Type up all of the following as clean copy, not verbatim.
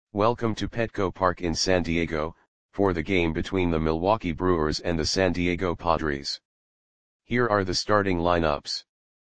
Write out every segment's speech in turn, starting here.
Welcome to Petco Park in San Diego, for the game between the Milwaukee Brewers and the San Diego Padres. Here are the starting lineups.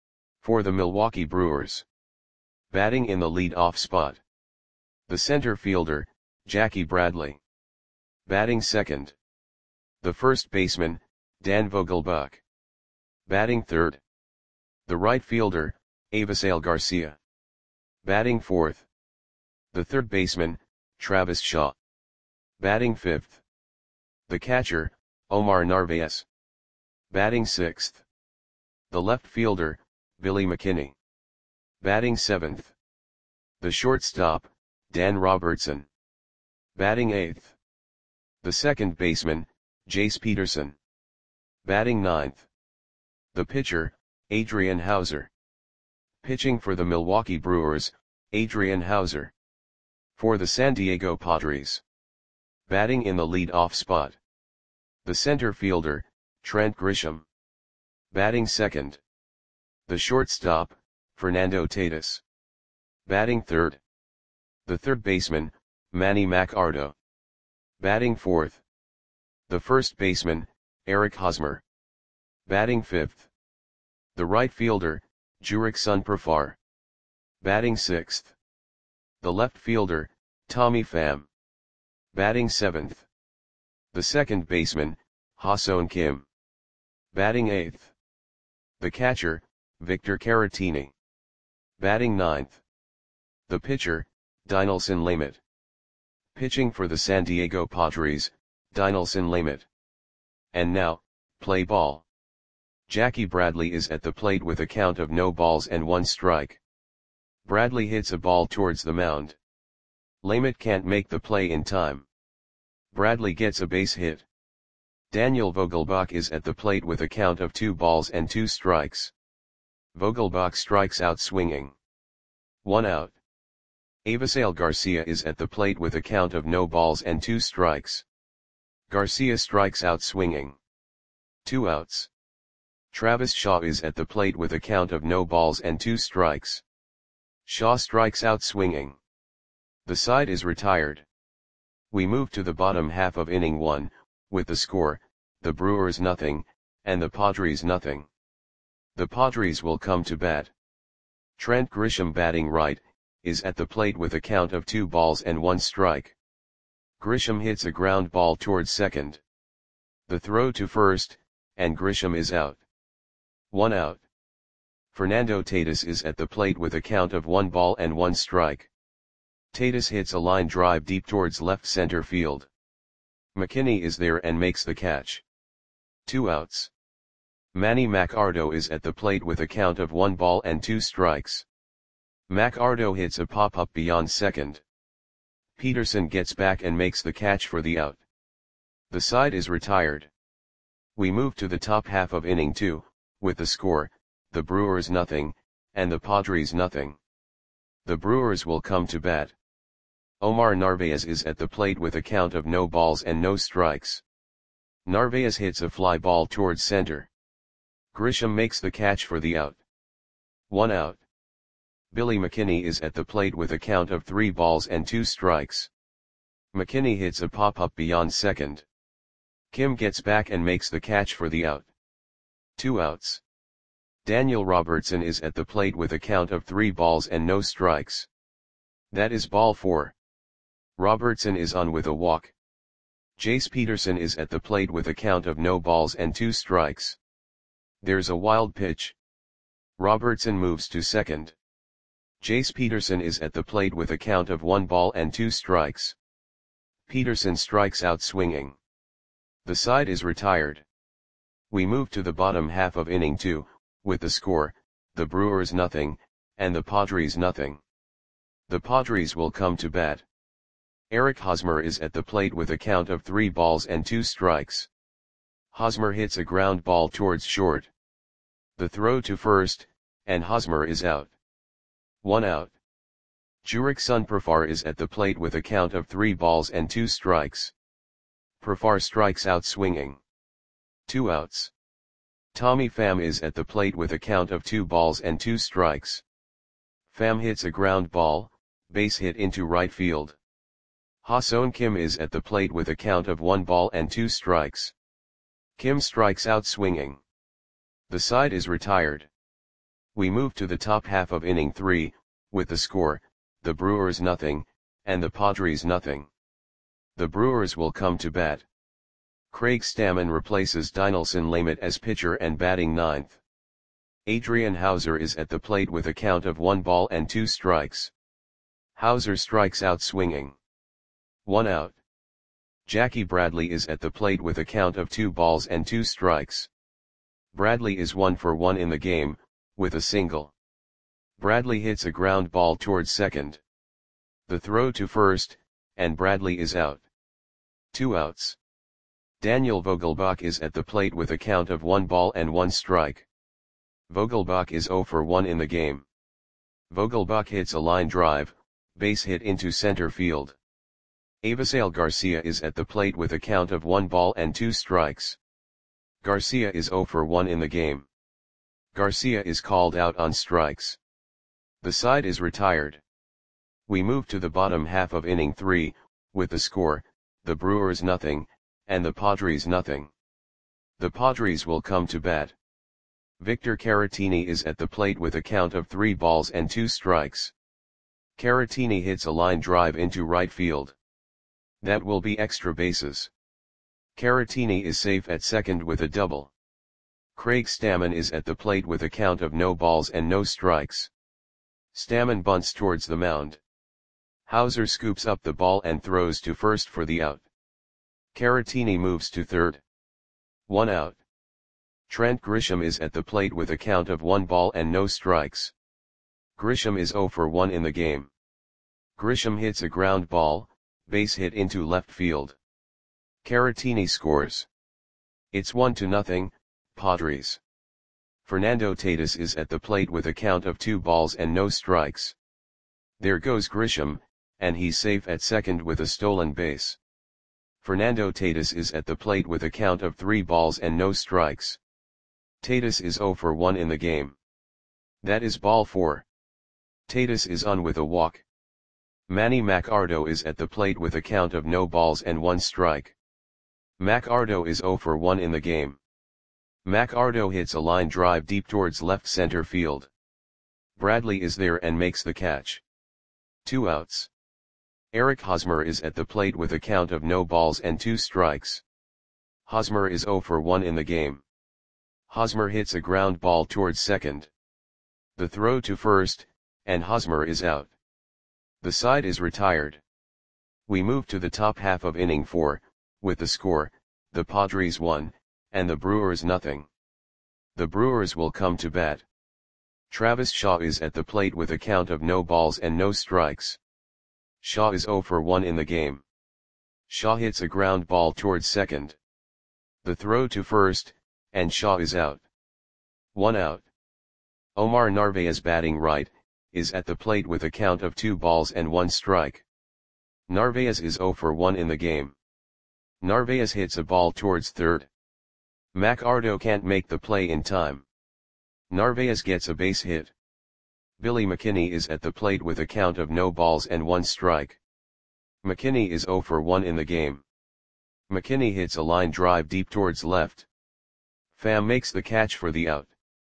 For the Milwaukee Brewers. Batting in the lead-off spot. The center fielder, Jackie Bradley. Batting second. The first baseman, Dan Vogelbach. Batting third. The right fielder, Avisail Garcia. Batting fourth. The third baseman, Travis Shaw. Batting fifth. The catcher, Omar Narvaez. Batting sixth. The left fielder, Billy McKinney. Batting seventh. The shortstop, Dan Robertson. Batting eighth. The second baseman, Jace Peterson. Batting ninth. The pitcher, Adrian Houser. Pitching for the Milwaukee Brewers, Adrian Houser. For the San Diego Padres. Batting in the lead-off spot. The center fielder, Trent Grisham. Batting second. The shortstop, Fernando Tatis. Batting third. The third baseman, Manny Machado. Batting fourth. The first baseman, Eric Hosmer. Batting fifth. The right fielder, Jurickson Profar. Batting sixth. The left fielder, Tommy Pham. Batting seventh. The second baseman, Ha-Seong Kim. Batting eighth. The catcher, Victor Caratini. Batting ninth. The pitcher, Dinelson Lamet. Pitching for the San Diego Padres, Dinelson Lamet. And now, play ball. Jackie Bradley is at the plate with a count of no balls and one strike. Bradley hits a ball towards the mound. Lamet can't make the play in time. Bradley gets a base hit. Daniel Vogelbach is at the plate with a count of 2 balls and 2 strikes. Vogelbach strikes out swinging. 1 out. Avisail Garcia is at the plate with a count of no balls and 2 strikes. Garcia strikes out swinging. 2 outs. Travis Shaw is at the plate with a count of no balls and 2 strikes. Shaw strikes out swinging. The side is retired. We move to the bottom half of inning 1, with the score, the Brewers nothing, and the Padres nothing. The Padres will come to bat. Trent Grisham batting right, is at the plate with a count of 2 balls and 1 strike. Grisham hits a ground ball towards second. The throw to first, and Grisham is out. 1 out. Fernando Tatis is at the plate with a count of 1 ball and 1 strike. Tatis hits a line drive deep towards left center field. McKinney is there and makes the catch. 2 outs. Manny Machado is at the plate with a count of 1 ball and 2 strikes. Machado hits a pop-up beyond second. Peterson gets back and makes the catch for the out. The side is retired. We move to the top half of inning 2, with the score, the Brewers nothing, and the Padres nothing. The Brewers will come to bat. Omar Narvaez is at the plate with a count of no balls and no strikes. Narvaez hits a fly ball towards center. Grisham makes the catch for the out. 1 out. Billy McKinney is at the plate with a count of 3 balls and 2 strikes. McKinney hits a pop-up beyond second. Kim gets back and makes the catch for the out. 2 outs. Daniel Robertson is at the plate with a count of 3 balls and no strikes. That is ball 4. Robertson is on with a walk. Jace Peterson is at the plate with a count of no balls and 2 strikes. There's a wild pitch. Robertson moves to second. Jace Peterson is at the plate with a count of 1 ball and 2 strikes. Peterson strikes out swinging. The side is retired. We move to the bottom half of inning 2, with the score, the Brewers nothing, and the Padres nothing. The Padres will come to bat. Eric Hosmer is at the plate with a count of 3 balls and 2 strikes. Hosmer hits a ground ball towards short. The throw to first, and Hosmer is out. 1 out. Jurickson Profar is at the plate with a count of 3 balls and 2 strikes. Profar strikes out swinging. 2 outs. Tommy Pham is at the plate with a count of 2 balls and 2 strikes. Pham hits a ground ball, base hit into right field. Ha-seon Kim is at the plate with a count of 1 ball and 2 strikes. Kim strikes out swinging. The side is retired. We move to the top half of inning 3, with the score, the Brewers nothing, and the Padres nothing. The Brewers will come to bat. Craig Stammen replaces Dinelson Lamet as pitcher and batting ninth. Adrian Houser is at the plate with a count of 1 ball and 2 strikes. Houser strikes out swinging. 1 out. Jackie Bradley is at the plate with a count of 2 balls and 2 strikes. Bradley is 1 for 1 in the game, with a single. Bradley hits a ground ball towards second. The throw to first, and Bradley is out. 2 outs. Daniel Vogelbach is at the plate with a count of 1 ball and 1 strike. Vogelbach is 0 for 1 in the game. Vogelbach hits a line drive, base hit into center field. Avisail Garcia is at the plate with a count of 1 ball and 2 strikes. Garcia is 0 for 1 in the game. Garcia is called out on strikes. The side is retired. We move to the bottom half of inning 3, with the score, the Brewers nothing, and the Padres nothing. The Padres will come to bat. Victor Caratini is at the plate with a count of 3 balls and 2 strikes. Caratini hits a line drive into right field. That will be extra bases. Caratini is safe at second with a double. Craig Stammen is at the plate with a count of no balls and no strikes. Stammen bunts towards the mound. Houser scoops up the ball and throws to first for the out. Caratini moves to third. 1 out. Trent Grisham is at the plate with a count of 1 ball and no strikes. Grisham is 0 for 1 in the game. Grisham hits a ground ball, base hit into left field. Caratini scores. It's 1-0, Padres. Fernando Tatis is at the plate with a count of 2 balls and no strikes. There goes Grisham, and he's safe at second with a stolen base. Fernando Tatis is at the plate with a count of 3 balls and no strikes. Tatis is 0 for 1 in the game. That is ball 4. Tatis is on with a walk. Manny Machado is at the plate with a count of no balls and 1 strike. Machado is 0 for 1 in the game. Machado hits a line drive deep towards left center field. Bradley is there and makes the catch. 2 outs. Eric Hosmer is at the plate with a count of no balls and 2 strikes. Hosmer is 0 for 1 in the game. Hosmer hits a ground ball towards second. The throw to first, and Hosmer is out. The side is retired. We move to the top half of inning 4, with the score, the Padres 1, and the Brewers nothing. The Brewers will come to bat. Travis Shaw is at the plate with a count of no balls and no strikes. Shaw is 0 for 1 in the game. Shaw hits a ground ball towards second. The throw to first, and Shaw is out. 1 out. Omar Narvaez batting right, is at the plate with a count of 2 balls and 1 strike. Narvaez is 0 for 1 in the game. Narvaez hits a ball towards third. Machado can't make the play in time. Narvaez gets a base hit. Billy McKinney is at the plate with a count of no balls and 1 strike. McKinney is 0 for 1 in the game. McKinney hits a line drive deep towards left. Pham makes the catch for the out.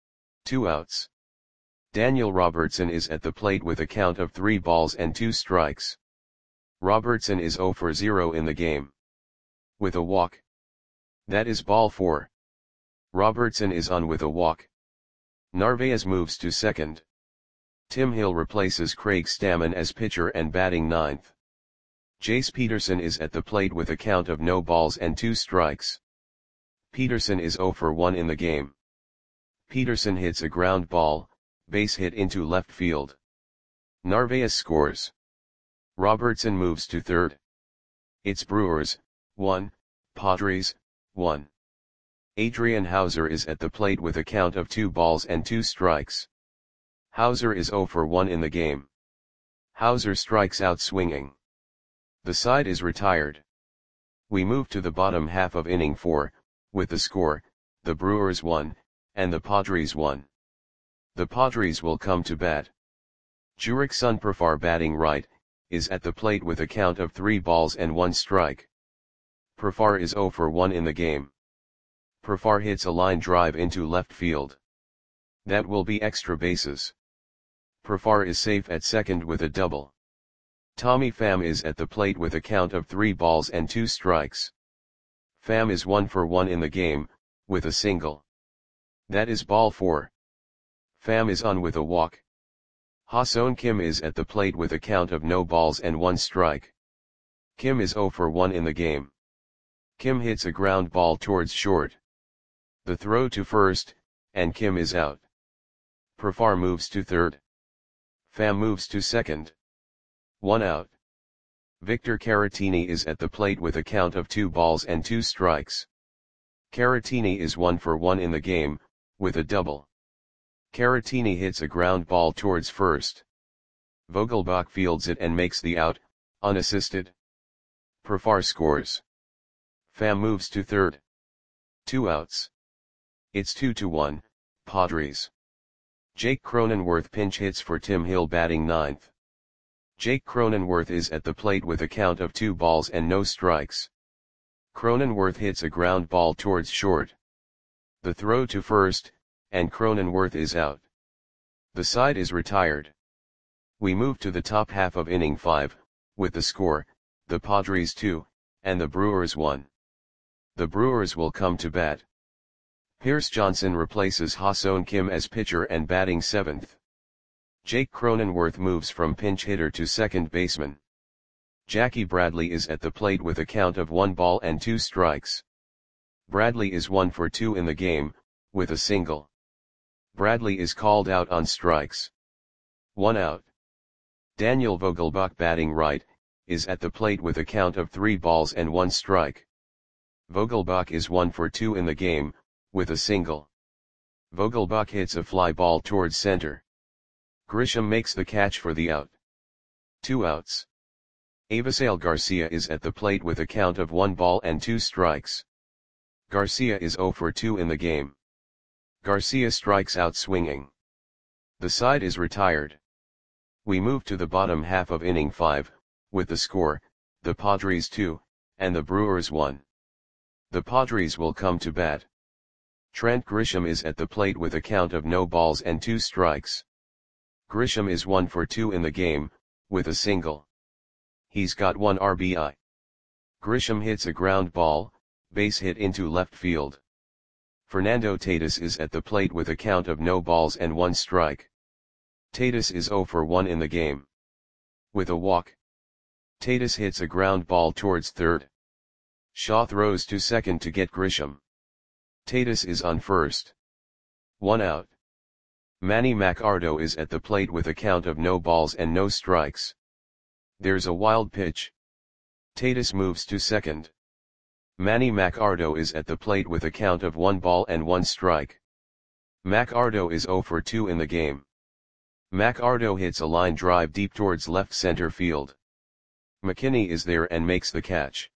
2 outs. Daniel Robertson is at the plate with a count of 3 balls and 2 strikes. Robertson is 0 for 0 in the game. With a walk. That is ball 4. Robertson is on with a walk. Narvaez moves to second. Tim Hill replaces Craig Stammen as pitcher and batting ninth. Jace Peterson is at the plate with a count of no balls and 2 strikes. Peterson is 0 for 1 in the game. Peterson hits a ground ball, base hit into left field. Narvaez scores. Robertson moves to third. It's Brewers, 1, Padres, 1. Adrian Houser is at the plate with a count of 2 balls and 2 strikes. Houser is 0 for 1 in the game. Houser strikes out swinging. The side is retired. We move to the bottom half of inning 4, with the score, the Brewers 1, and the Padres 1. The Padres will come to bat. Jurick Sunprafar batting right, is at the plate with a count of 3 balls and 1 strike. Profar is 0 for 1 in the game. Profar hits a line drive into left field. That will be extra bases. Profar is safe at second with a double. Tommy Pham is at the plate with a count of 3 balls and 2 strikes. Pham is 1 for 1 in the game, with a single. That is ball 4. Pham is on with a walk. Ha-Seong Kim is at the plate with a count of no balls and 1 strike. Kim is 0 for 1 in the game. Kim hits a ground ball towards short. The throw to first, and Kim is out. Profar moves to third. Pham moves to second. 1 out. Victor Caratini is at the plate with a count of 2 balls and 2 strikes. Caratini is 1 for 1 in the game, with a double. Caratini hits a ground ball towards first. Vogelbach fields it and makes the out, unassisted. Profar scores. Pham moves to third. 2 outs. It's 2-1, Padres. Jake Cronenworth pinch hits for Tim Hill batting ninth. Jake Cronenworth is at the plate with a count of 2 balls and no strikes. Cronenworth hits a ground ball towards short. The throw to first, and Cronenworth is out. The side is retired. We move to the top half of inning 5, with the score, the Padres 2, and the Brewers 1. The Brewers will come to bat. Pierce Johnson replaces Ha-Seong Kim as pitcher and batting 7th. Jake Cronenworth moves from pinch hitter to second baseman. Jackie Bradley is at the plate with a count of 1 ball and 2 strikes. Bradley is 1 for 2 in the game, with a single. Bradley is called out on strikes. 1 out. Daniel Vogelbach batting right, is at the plate with a count of 3 balls and 1 strike. Vogelbach is 1 for 2 in the game, with a single. Vogelbach hits a fly ball towards center. Grisham makes the catch for the out. 2 outs. Avisail Garcia is at the plate with a count of 1 ball and 2 strikes. Garcia is 0 for 2 in the game. Garcia strikes out swinging. The side is retired. We move to the bottom half of inning 5, with the score, the Padres 2, and the Brewers 1. The Padres will come to bat. Trent Grisham is at the plate with a count of no balls and 2 strikes. Grisham is 1 for 2 in the game, with a single. He's got 1 RBI. Grisham hits a ground ball, base hit into left field. Fernando Tatis is at the plate with a count of no balls and 1 strike. Tatis is 0 for 1 in the game. With a walk. Tatis hits a ground ball towards third. Shaw throws to second to get Grisham. Tatis is on first. 1 out. Manny Machado is at the plate with a count of no balls and no strikes. There's a wild pitch. Tatis moves to second. Manny Machado is at the plate with a count of 1 ball and 1 strike. Machado is 0 for 2 in the game. Machado hits a line drive deep towards left center field. McKinney is there and makes the catch.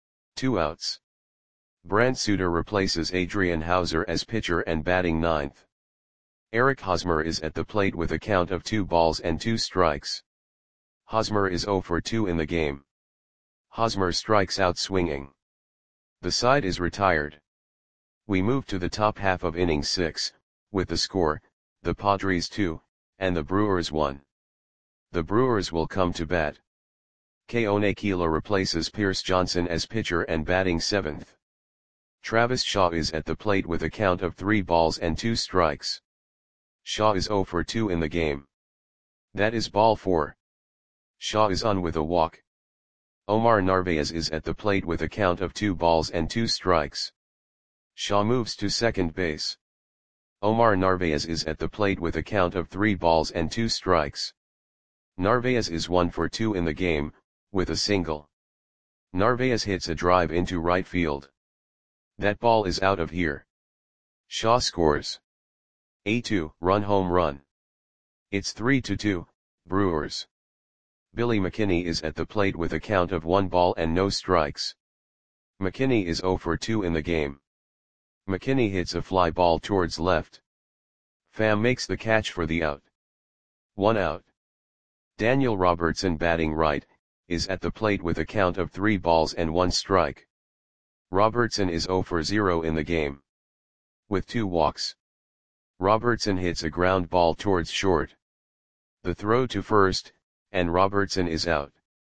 2 outs. Brent Suter replaces Adrian Hauser as pitcher and batting ninth. Eric Hosmer is at the plate with a count of 2 balls and 2 strikes. Hosmer is 0 for 2 in the game. Hosmer strikes out swinging. The side is retired. We move to the top half of inning 6, with the score, the Padres 2, and the Brewers 1. The Brewers will come to bat. Keone Kela replaces Pierce Johnson as pitcher and batting 7th. Travis Shaw is at the plate with a count of 3 balls and 2 strikes. Shaw is 0 for 2 in the game. That is ball 4. Shaw is on with a walk. Omar Narvaez is at the plate with a count of 2 balls and 2 strikes. Shaw moves to second base. Omar Narvaez is at the plate with a count of 3 balls and 2 strikes. Narvaez is 1 for 2 in the game, with a single. Narvaez hits a drive into right field. That ball is out of here. Shaw scores. A 2-run home run. It's 3-2, Brewers. Billy McKinney is at the plate with a count of 1 ball and no strikes. McKinney is 0 for 2 in the game. McKinney hits a fly ball towards left. Pham makes the catch for the out. 1 out. Daniel Robertson, batting right, is at the plate with a count of 3 balls and 1 strike. Robertson is 0 for 0 in the game. With 2 walks. Robertson hits a ground ball towards short. The throw to first, and Robertson is out.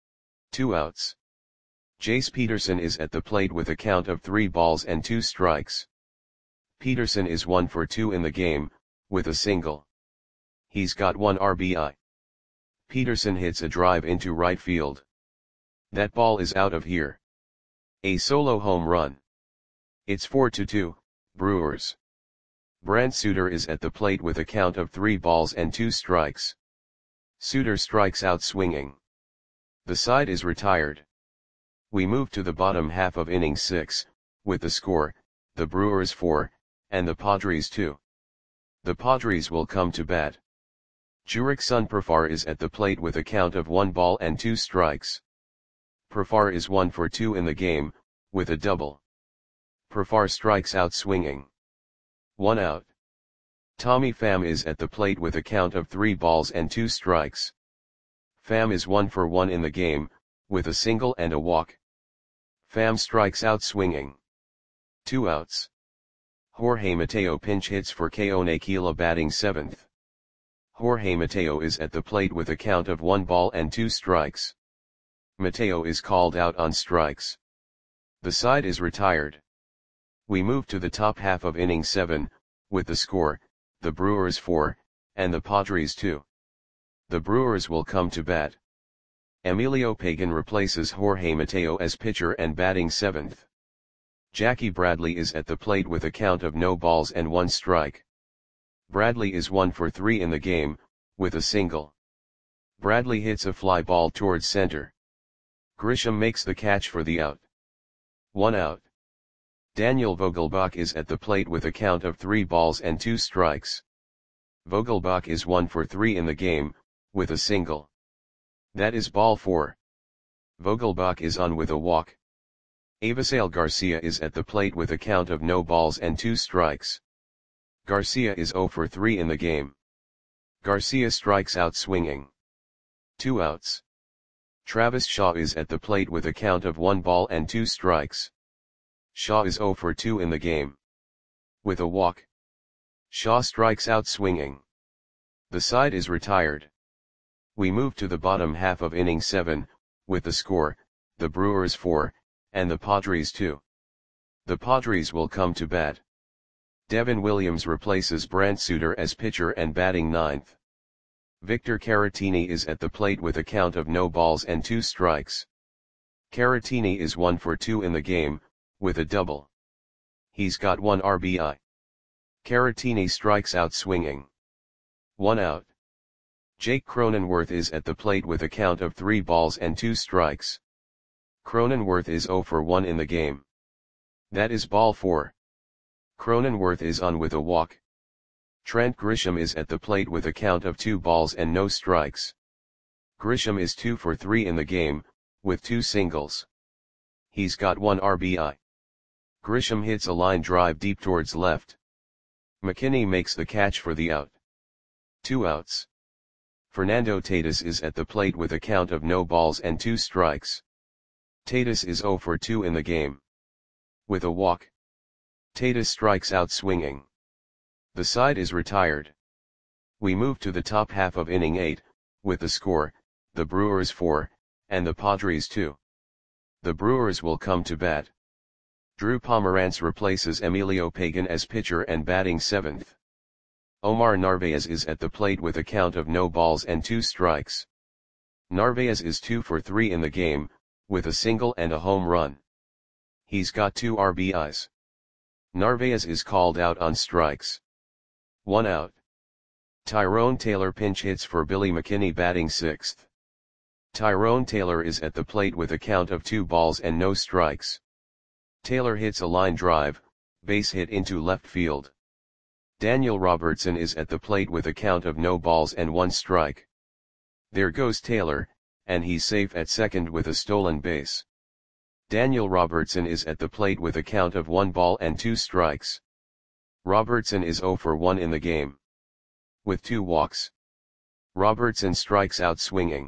2 outs. Jace Peterson is at the plate with a count of 3 balls and 2 strikes. Peterson is 1 for 2 in the game, with a single. He's got 1 RBI. Peterson hits a drive into right field. That ball is out of here. A solo home run. It's 4-2, Brewers. Brant Suter is at the plate with a count of 3 balls and 2 strikes. Suter strikes out swinging. The side is retired. We move to the bottom half of inning 6, with the score, the Brewers 4, and the Padres 2. The Padres will come to bat. Jurickson Profar is at the plate with a count of 1 ball and 2 strikes. Profar is 1 for 2 in the game, with a double. Profar strikes out swinging. 1 out. Tommy Pham is at the plate with a count of 3 balls and 2 strikes. Pham is 1 for 1 in the game, with a single and a walk. Pham strikes out swinging. 2 outs. Jorge Mateo pinch hits for Keone Kela, batting 7th. Jorge Mateo is at the plate with a count of 1 ball and 2 strikes. Mateo is called out on strikes. The side is retired. We move to the top half of inning 7, with the score, the Brewers 4, and the Padres 2. The Brewers will come to bat. Emilio Pagan replaces Jorge Mateo as pitcher and batting 7th. Jackie Bradley is at the plate with a count of no balls and 1 strike. Bradley is 1 for 3 in the game, with a single. Bradley hits a fly ball towards center. Grisham makes the catch for the out. 1 out. Daniel Vogelbach is at the plate with a count of 3 balls and 2 strikes. Vogelbach is 1 for 3 in the game, with a single. That is ball 4. Vogelbach is on with a walk. Avisail Garcia is at the plate with a count of no balls and 2 strikes. Garcia is 0 for 3 in the game. Garcia strikes out swinging. 2 outs. Travis Shaw is at the plate with a count of 1 ball and 2 strikes. Shaw is 0 for 2 in the game. With a walk. Shaw strikes out swinging. The side is retired. We move to the bottom half of inning 7, with the score, the Brewers 4, and the Padres 2. The Padres will come to bat. Devin Williams replaces Brant Suter as pitcher and batting 9th. Victor Caratini is at the plate with a count of no balls and 2 strikes. Caratini is 1 for 2 in the game, with a double. He's got 1 RBI. Caratini strikes out swinging. 1 out. Jake Cronenworth is at the plate with a count of 3 balls and 2 strikes. Cronenworth is 0 for 1 in the game. That is ball 4. Cronenworth is on with a walk. Trent Grisham is at the plate with a count of 2 balls and no strikes. Grisham is 2 for 3 in the game, with 2 singles. He's got 1 RBI. Grisham hits a line drive deep towards left. McKinney makes the catch for the out. 2 outs. Fernando Tatis is at the plate with a count of no balls and 2 strikes. Tatis is 0 for 2 in the game. With a walk. Tatis strikes out swinging. The side is retired. We move to the top half of inning 8, with the score, the Brewers 4, and the Padres 2. The Brewers will come to bat. Drew Pomeranz replaces Emilio Pagan as pitcher and batting 7th. Omar Narvaez is at the plate with a count of no balls and 2 strikes. Narvaez is 2 for 3 in the game, with a single and a home run. He's got 2 RBIs. Narvaez is called out on strikes. 1 out. Tyrone Taylor pinch hits for Billy McKinney, batting 6th. Tyrone Taylor is at the plate with a count of 2 balls and no strikes. Taylor hits a line drive, base hit into left field. Daniel Robertson is at the plate with a count of no balls and 1 strike. There goes Taylor, and he's safe at second with a stolen base. Daniel Robertson is at the plate with a count of 1 ball and 2 strikes. Robertson is 0 for 1 in the game. With 2 walks. Robertson strikes out swinging.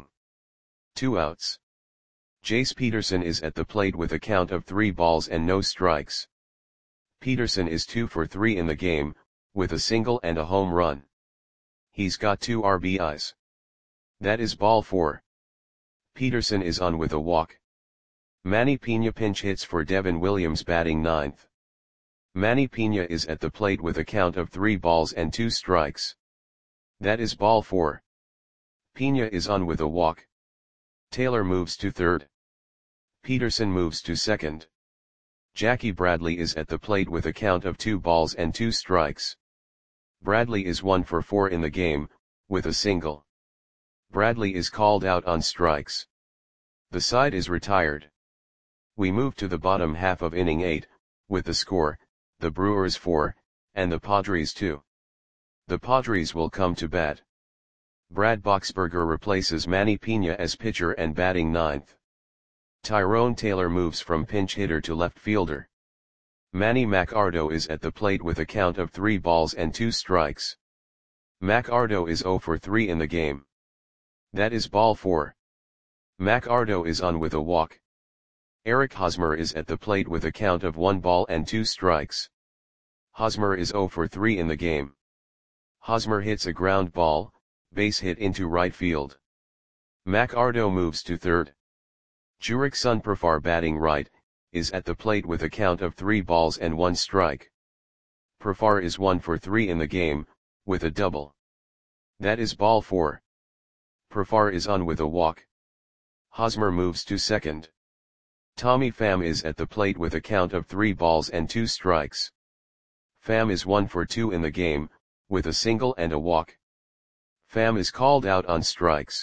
2 outs. Jace Peterson is at the plate with a count of 3 balls and no strikes. Peterson is 2 for 3 in the game, with a single and a home run. He's got 2 RBIs. That is ball 4. Peterson is on with a walk. Manny Piña pinch hits for Devin Williams batting 9th. Manny Piña is at the plate with a count of 3 balls and 2 strikes. That is ball 4. Piña is on with a walk. Taylor moves to third. Peterson moves to second. Jackie Bradley is at the plate with a count of 2 balls and 2 strikes. Bradley is 1 for 4 in the game, with a single. Bradley is called out on strikes. The side is retired. We move to the bottom half of inning 8, with the score, the Brewers 4, and the Padres 2. The Padres will come to bat. Brad Boxberger replaces Manny Piña as pitcher and batting 9th. Tyrone Taylor moves from pinch hitter to left fielder. Manny Machado is at the plate with a count of 3 balls and 2 strikes. Machado is 0 for 3 in the game. That is ball 4. Machado is on with a walk. Eric Hosmer is at the plate with a count of 1 ball and 2 strikes. Hosmer is 0 for 3 in the game. Hosmer hits a ground ball, base hit into right field. Machado moves to third. Jurickson Profar batting right, is at the plate with a count of 3 balls and 1 strike. Profar is 1 for 3 in the game, with a double. That is ball 4. Profar is on with a walk. Hosmer moves to second. Tommy Pham is at the plate with a count of 3 balls and 2 strikes. Pham is 1 for 2 in the game, with a single and a walk. Pham is called out on strikes.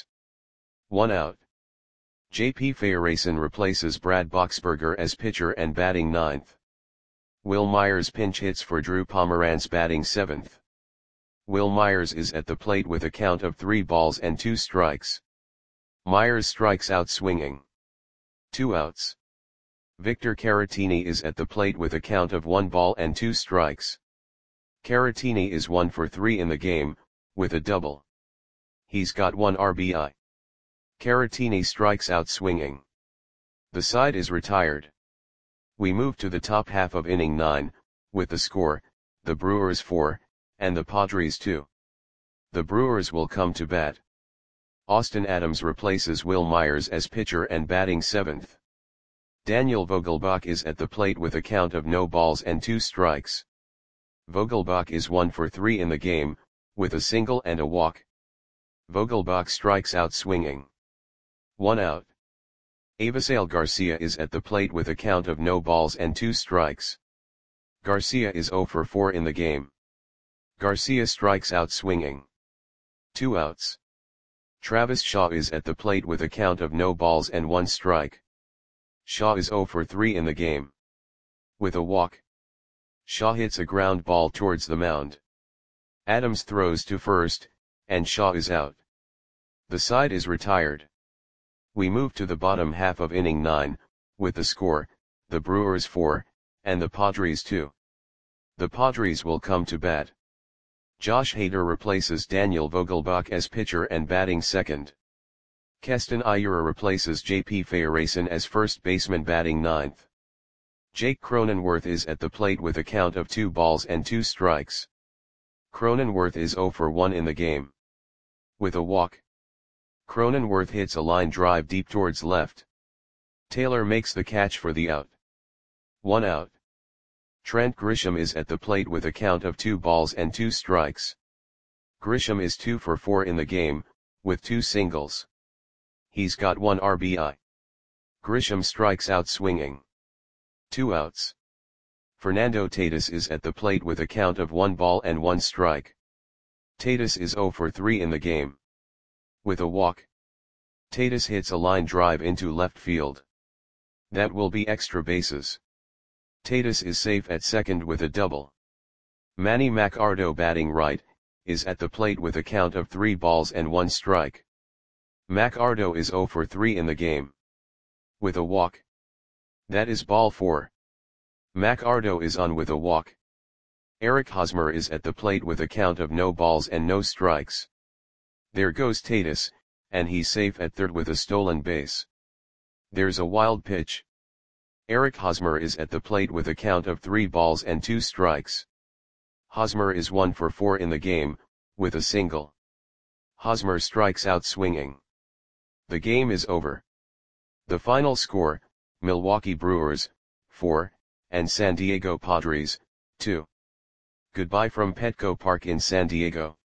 1 out. J.P. Feyereisen replaces Brad Boxberger as pitcher and batting 9th. Will Myers pinch hits for Drew Pomeranz batting 7th. Will Myers is at the plate with a count of 3 balls and 2 strikes. Myers strikes out swinging. 2 outs. Victor Caratini is at the plate with a count of 1 ball and 2 strikes. Caratini is 1 for 3 in the game, with a double. He's got 1 RBI. Caratini strikes out swinging. The side is retired. We move to the top half of inning 9, with the score, the Brewers 4, and the Padres 2. The Brewers will come to bat. Austin Adams replaces Will Myers as pitcher and batting 7th. Daniel Vogelbach is at the plate with a count of no balls and 2 strikes. Vogelbach is 1 for 3 in the game, with a single and a walk. Vogelbach strikes out swinging. 1 out. Avisail Garcia is at the plate with a count of no balls and 2 strikes. Garcia is 0 for 4 in the game. Garcia strikes out swinging. 2 outs. Travis Shaw is at the plate with a count of no balls and 1 strike. Shaw is 0 for 3 in the game. With a walk. Shaw hits a ground ball towards the mound. Adams throws to first, and Shaw is out. The side is retired. We move to the bottom half of inning 9, with the score, the Brewers 4, and the Padres 2. The Padres will come to bat. Josh Hader replaces Daniel Vogelbach as pitcher and batting 2nd. Keston Hiura replaces J.P. Feyereisen as first baseman batting 9th. Jake Cronenworth is at the plate with a count of 2 balls and 2 strikes. Cronenworth is 0 for 1 in the game. With a walk. Cronenworth hits a line drive deep towards left. Taylor makes the catch for the out. 1 out. Trent Grisham is at the plate with a count of 2 balls and 2 strikes. Grisham is 2 for 4 in the game, with 2 singles. He's got 1 RBI. Grisham strikes out swinging. 2 outs. Fernando Tatis is at the plate with a count of 1 ball and 1 strike. Tatis is 0 for 3 in the game. With a walk. Tatis hits a line drive into left field. That will be extra bases. Tatis is safe at second with a double. Manny Machado batting right, is at the plate with a count of 3 balls and 1 strike. Machado is 0 for 3 in the game. With a walk. That is ball 4. Machado is on with a walk. Eric Hosmer is at the plate with a count of no balls and no strikes. There goes Tatis, and he's safe at third with a stolen base. There's a wild pitch. Eric Hosmer is at the plate with a count of 3 balls and 2 strikes. Hosmer is 1 for 4 in the game, with a single. Hosmer strikes out swinging. The game is over. The final score, Milwaukee Brewers, 4, and San Diego Padres, 2. Goodbye from Petco Park in San Diego.